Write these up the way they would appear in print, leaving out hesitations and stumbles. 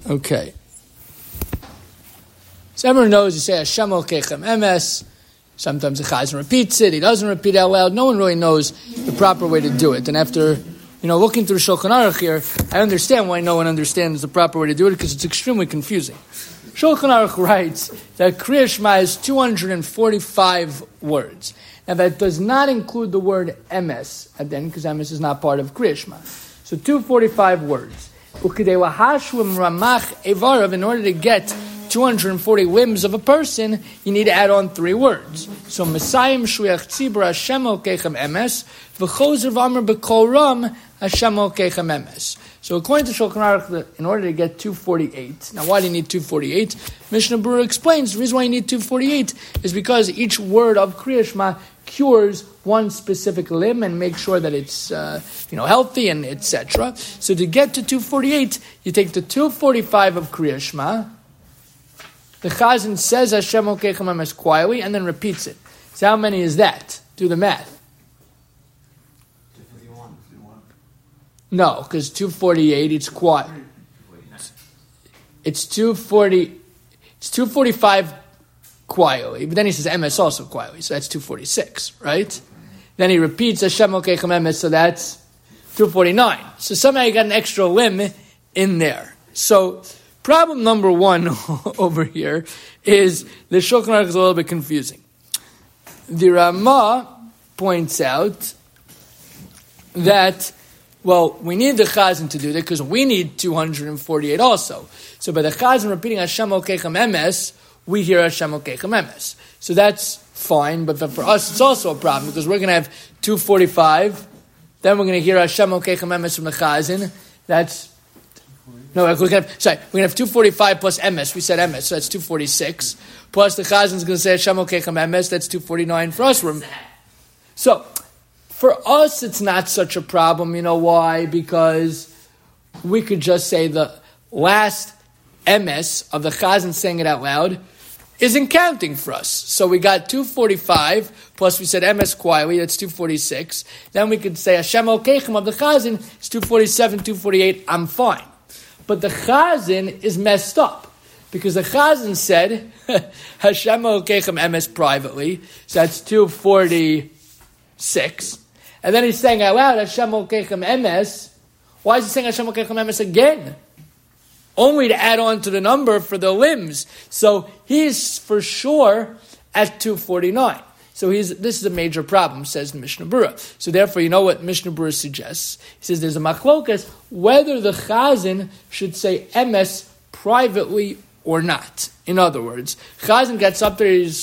Okay. So everyone knows you say Hashem Elokechem Emes. Sometimes the Chazan repeats it. He doesn't repeat it out loud. No one really knows the proper way to do it. And after, looking through Shulchan Aruch here, I understand why no one understands the proper way to do it, because it's extremely confusing. Shulchan Aruch writes that Kriya Shema is 245 words. Now that does not include the word Emes at the end, because Emes is not part of Kriya Shema. So 245 words. In order to get 240 limbs of a person, you need to add on 3 words. So Messiah Shliach Tzibur Hashem Elokechem Emes v'chozer v'amar b'kol ram Hashem Elokechem Emes. So according to Shulchan Aruch, in order to get 248, now why do you need 248? Mishnah Berurah explains the reason why you need 248 is because each word of Kriya Shema cures one specific limb and makes sure that it's healthy and etc. So to get to 248, you take the 245 of Kriya Shema. The Chazan says Hashem Elokechem Emes quietly and then repeats it. So how many is that? Do the math. 251. No, because 248, it's quiet. It's 240. It's 245 quietly, but then he says Emes also quietly, so that's 246, right? Then he repeats Hashem Elokechem Emes, so that's 249. So somehow you got an extra limb in there. So problem number 1 over here is the Shulchan Aruch is a little bit confusing. The Ramah points out that, we need the Chazan to do that because we need 248 also. So by the Chazan repeating Hashem Elokechem Emes, we hear Hashem Elokechem Emes. So that's fine, but for us it's also a problem because we're going to have 245, then we're going to hear Hashem Elokechem Emes from the Chazan. We're going to have 245 plus Emes. We said Emes, so that's 246. Plus the Chazan is going to say Hashem Elokechem Emes, that's 249 for us. So, for us it's not such a problem. You know why? Because we could just say the last Emes of the Chazan saying it out loud isn't counting for us. So we got 245, plus we said Emes quietly, that's 246. Then we could say Hashem Elokechem of the Chazan is 247, 248, I'm fine. But the Chazan is messed up because the Chazan said Hashem Elokechem Emes privately, so that's 246, and then he's saying out loud Hashem Elokechem Emes. Why is he saying Hashem Elokechem Emes again? Only to add on to the number for the limbs. So he's for sure at 249. So this is a major problem, says the Mishnah Berurah. So therefore, you know what Mishnah Berurah suggests? He says there's a machlokas whether the Chazan should say Emes privately or not. In other words, Chazan gets up there, he's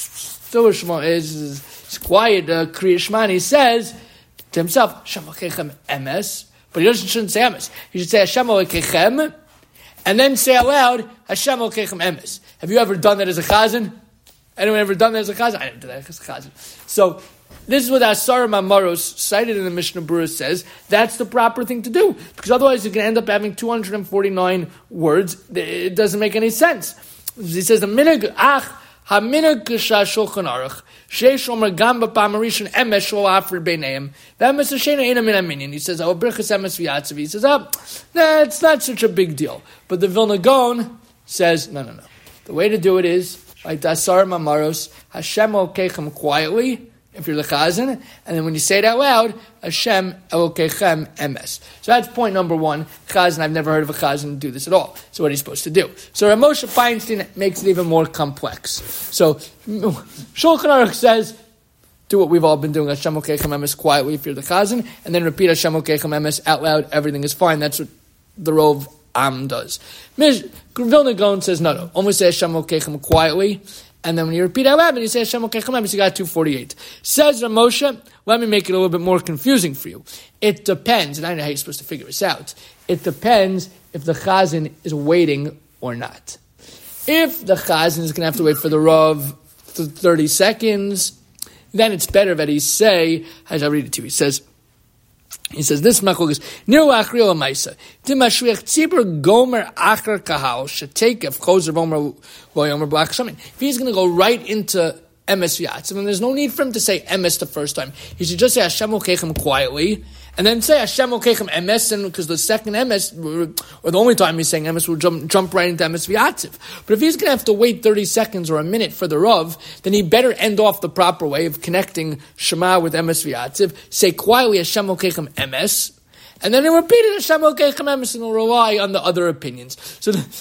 quiet, Kriya Shema, and he says to himself, Hashem Elokechem Emes, but he shouldn't say Emes. He should say Hashem Elokechem, and then say out loud, Hashem Elokechem Emes. Have you ever done that as a Chazan? Anyone ever done that as a Chazan? I didn't do that as a Chazan. So, this is what Asar Mamaros cited in the Mishnah Berurah says, that's the proper thing to do. Because otherwise you're going to end up having 249 words. It doesn't make any sense. He says, the minig haminag shulchan aruch, sheish omer gam b'pam harishon emes shlo afri b'neiim, v'emes hashena eina min haminyan. He says, oh, brichas emes v'yatzav. He says, it's not such a big deal. But the Vilna Gaon says, no. The way to do it is, like Dasar Mamaros, Hashem Elokechem quietly, if you're the Chazan, and then when you say it out loud, Hashem Elokechem Emes. So that's point number 1. Chazan, I've never heard of a Chazan do this at all. So what are you supposed to do? So Rav Moshe Feinstein makes it even more complex. So Shulchan Aruch says, do what we've all been doing, Hashem Elokechem Emes quietly if you're the Chazan, and then repeat Hashem Elokechem Emes out loud, everything is fine. That's what the Rov Am does. Vilna Gaon says, no. Only say Hashem Elokechem quietly, and then when you repeat out loud, and you say Hashem Elokechem Emes, you got 248. Says Rav Moshe, let me make it a little bit more confusing for you. It depends, and I know how you're supposed to figure this out. It depends if the Chazan is waiting or not. If the Chazan is going to have to wait for the Rav 30 seconds, then it's better that he say, as I read it to you, he says this machlokas nir la'achri l'maisa dimashliach tzibur gomer achar kahal shetekef chozer v'omer v'yomer b'lach shamin. If he's going to go right into Emes v'yatzav, then there's no need for him to say Emes the first time. He should just say Hashem Elokechem quietly, And then say Hashem Okechem Emes, and because the second Emes, or the only time he's saying Emes, will jump right into Emes V'yatziv. But if he's going to have to wait 30 seconds or a minute for the Rav, then he better end off the proper way of connecting Shema with Emes V'yatziv, say quietly Hashem Okechem Emes, and then he repeated Hashem Okechem Emes, and will rely on the other opinions. So the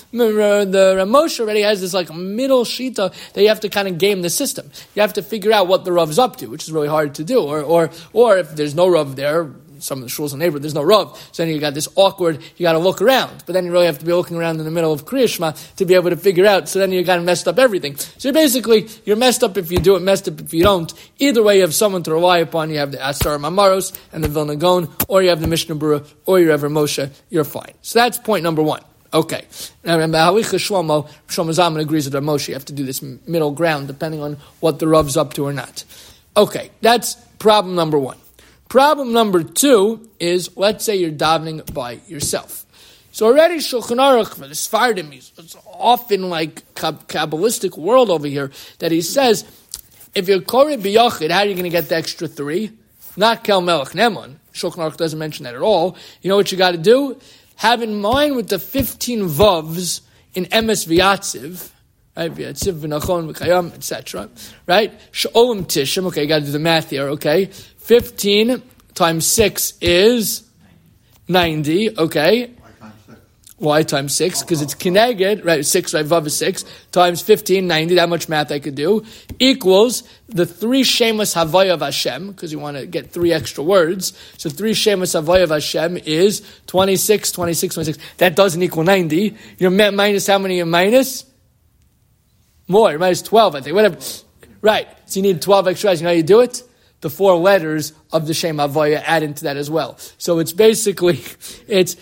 Moshe already has this like middle shita that you have to kind of game the system. You have to figure out what the Rav's up to, which is really hard to do. Or if there's no Rav there, some of the shuls in the neighborhood, there's no Rav, so then you got this awkward, you got to look around. But then you really have to be looking around in the middle of Kriya Shema to be able to figure out, so then you got messed up everything. So basically, you're messed up if you do it, messed up if you don't. Either way, you have someone to rely upon. You have the Asar Mamaros and the Vilna Gaon, or you have the Mishnah Berurah, or you have Moshe, you're fine. So that's point number one. Okay. Now remember, Shlomo Zalman agrees with Moshe. You have to do this middle ground, depending on what the Rav's up to or not. Okay, that's problem number one. Problem number two is, let's say you're davening by yourself. So already Shulchan Aruch for the Sfardim, it's often like Kabbalistic world over here, that he says, if you're Koreh B'Yachid, how are you going to get the extra 3? Not Kel Melech Neman. Shulchan Aruch doesn't mention that at all. You know what you got to do? Have in mind with the 15 Vavs in Emes V'yatziv, right? V'yatziv, V'nachon, V'kayam, etc. Right? She'olim Tishim, okay, you got to do the math here, okay? 15 times 6 is 90, okay? Why times 6? Because it's kineged, right? 6, right? Vav is 6, times 15, 90, that much math I could do, equals the 3 Shemas Havaya of Hashem, because you want to get 3 extra words. So 3 Shemas Havaya of Hashem is 26, 26, 26. That doesn't equal 90. You're minus how many? You're minus? More, you're minus 12, I think. Whatever. Right. So you need 12 extra. You know how you do it? The 4 letters of the Shem Havaya add into that as well. So it's basically, it's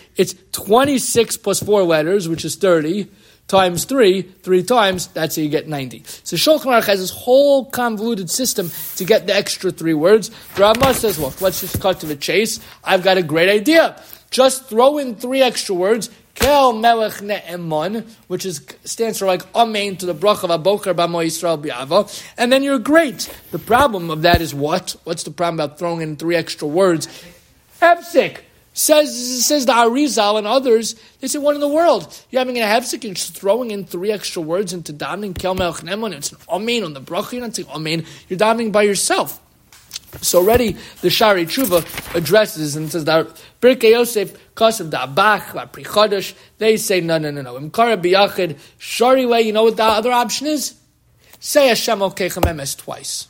26 plus 4 letters, which is 30, times 3 times, that's how you get 90. So Shulchan Aruch has this whole convoluted system to get the extra 3 words. The Rama says, look, let's just cut to the chase. I've got a great idea. Just throw in 3 extra words, Kel Melech Ne'eman, which stands for like Amen to the bracha of Aboker B'Amo Yisrael B'Ava, and then you're great. The problem of that is what? What's the problem about throwing in 3 extra words? Hefsek. Says the Arizal and others, they say, what in the world? You're having a hefsek, you're just throwing in 3 extra words into davening Kel Melech Ne'eman, it's an Amen on the bracha, you're not saying Amen, you're davening by yourself. So already the Shari Tshuva addresses and says that Birkei Yosef, Kasav Da'abach, Pri Chodesh, they say no. Imkara B'Yachid, Shari way, you know what the other option is? Say Hashem Okechem Emes twice.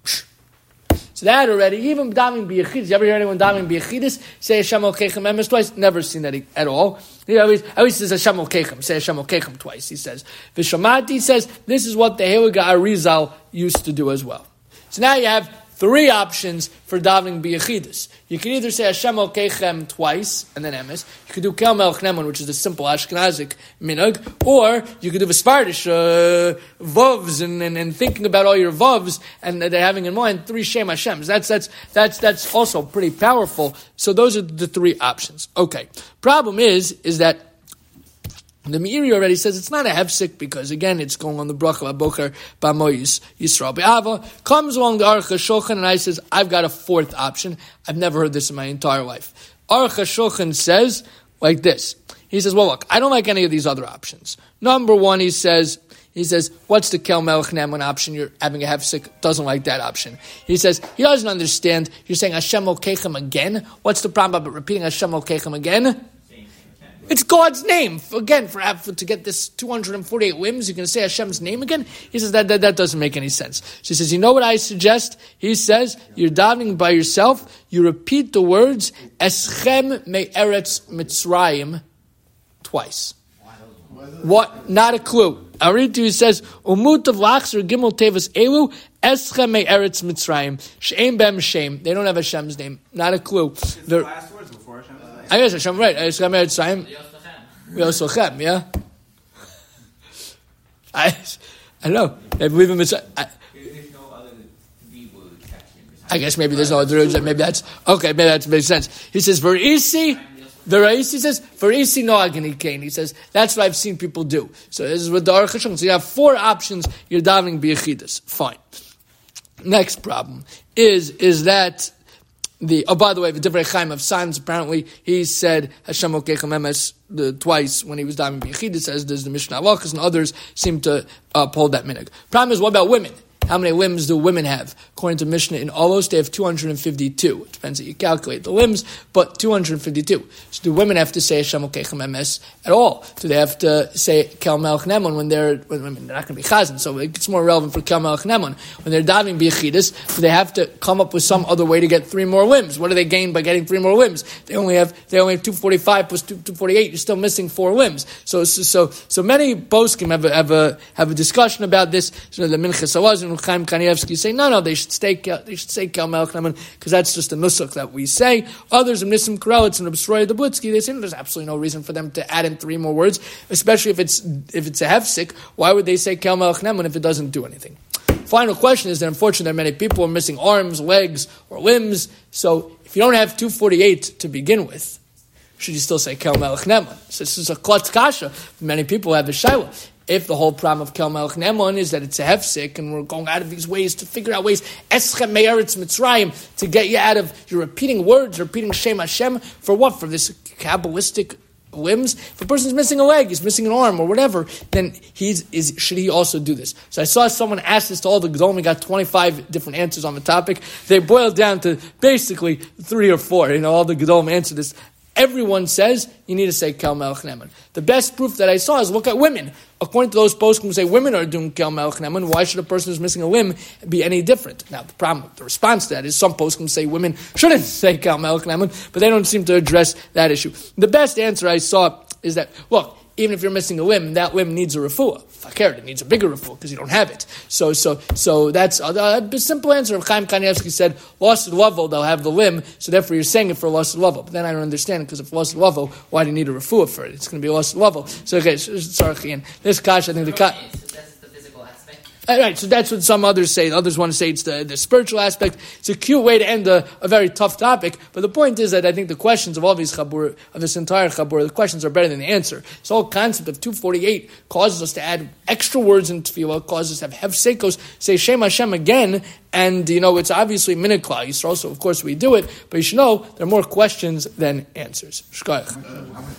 So that already, even davening B'Yachidis, you ever hear anyone davening B'Yachidis? Say Hashem Okechem Emes twice? Never seen that at all. He always says Hashem Okechem, say Hashem Okechem twice, he says. Vishamati says, this is what the Heliga Arizal used to do as well. So now you have 3 options for davening b'yechidus. You can either say Hashem Okechem twice and then emes. You could do Kel Melech Ne'eman, which is the simple Ashkenazic minhag, or you could do Vespardish vovs and thinking about all your vovs and they're having in mind 3 Shem Hashems. That's also pretty powerful. So those are the 3 options. Okay. Problem is that the Meiri already says it's not a hefsek because, again, it's going on the bracha of Aboker B'Amo Yisrael B'Ava. Comes along the Aruch HaShulchan and I says, I've got a 4th option. I've never heard this in my entire life. Aruch HaShulchan says like this. He says, well, look, I don't like any of these other options. Number 1, he says, what's the Kel Melech Ne'eman option? You're having a hefsek, doesn't like that option. He says, he doesn't understand. You're saying Hashem Okechem again. What's the problem about repeating Hashem Okechem again? It's God's name. Again, to get this 248 whims, you can say Hashem's name again? He says that doesn't make any sense. So he says, you know what I suggest? He says, you're davening by yourself, you repeat the words, Eschem me'eretz Mitzrayim, twice. What? Not a clue. I'll read to you, he says, Umutav lachzer gimel tevas elu, Eschem me'eretz Mitzrayim, she'em bem shem. They don't have Hashem's name. Not a clue. It's the last words before Hashem's name. I guess Hashem, right. Eschem me'eretz Mitzrayim. Yosochem, yeah? I don't know. They believe in Mitzrayim. There's no other D-word section. I guess maybe there's no other. Maybe that's okay. Maybe that makes sense. He says, "Verisi." The Raisi says, "Verisi no agni kain." He says that's what I've seen people do. So this is what the Aruch HaShulchan. So you have 4 options. You're davening b'yechidus. Fine. Next problem is that By the way, the Divrei Chaim of Sanz, apparently, he said Hashem Okechem Emes twice when he was diving B'Yechid. It says there's the Mishnah Halachos, and others seem to uphold that minhag. Problem is, what about women? How many limbs do women have? According to Mishnah in Olos, they have 252. It depends how you calculate the limbs, but 252. So do women have to say Hashem Okechem Emes at all? Do they have to say Kel Melech Nemon when they're not going to be chazan? So it's more relevant for Kel Melech Nemon. When they're diving B'Yechidus, do they have to come up with some other way to get 3 more limbs? What do they gain by getting 3 more limbs? They only have 245 plus 248. You're still missing 4 limbs. So many poskim have a discussion about this. So the Minchas Elazar and Chaim Kanievsky say no, they should say Kel Melech Nemon because that's just a nusach that we say. Others of Nissim Karelitz and Reb Sroya Dabutsky, they say there's absolutely no reason for them to add in 3 more words, especially if it's a hefsek. Why would they say Kel Melech Nemon if it doesn't do anything? Final question is that unfortunately many people are missing arms, legs, or limbs. So if you don't have 248 to begin with, should you still say Kel Melech Nemon? So this is a klotz kasha. Many people have a shayla. If the whole problem of Kel Melech Nemon is that it's a hefsek, and we're going out of these ways to figure out ways, Eschem Me'eretz Mitzrayim, to get you out of, you're repeating words, repeating Shem Hashem, for what? For this Kabbalistic limbs? If a person's missing a leg, he's missing an arm, or whatever, then should he also do this? So I saw someone ask this to all the Gedolim, we got 25 different answers on the topic. They boiled down to basically 3 or 4, all the Gedolim answered this. Everyone says you need to say Kel Melech Nemon. The best proof that I saw is look at women. According to those poskim who say women are doing Kel Melech Nemon, why should a person who's missing a limb be any different? Now, the response to that is some poskim say women shouldn't say Kel Melech Nemon, but they don't seem to address that issue. The best answer I saw is that, look, even if you're missing a limb, that limb needs a refuah. Fakir, it needs a bigger refuah because you don't have it. So that's a simple answer. Chaim Kanievsky said, lost level, they'll have the limb, so therefore you're saying it for lost level. But then I don't understand, because if lost level, why do you need a refuah for it? It's going to be lost level. So, okay, sorry, this kash, I think the kash. Right, so that's what some others say. Others want to say it's the spiritual aspect. It's a cute way to end a very tough topic. But the point is that I think the questions of all these chabur, of this entire chabur, the questions are better than the answer. This whole concept of 248 causes us to add extra words in tefillah, causes us to have hefsekos, say Shem Hashem again, and it's obviously minhag klal Yisrael, so of course we do it, but you should know there are more questions than answers. Shkoyach.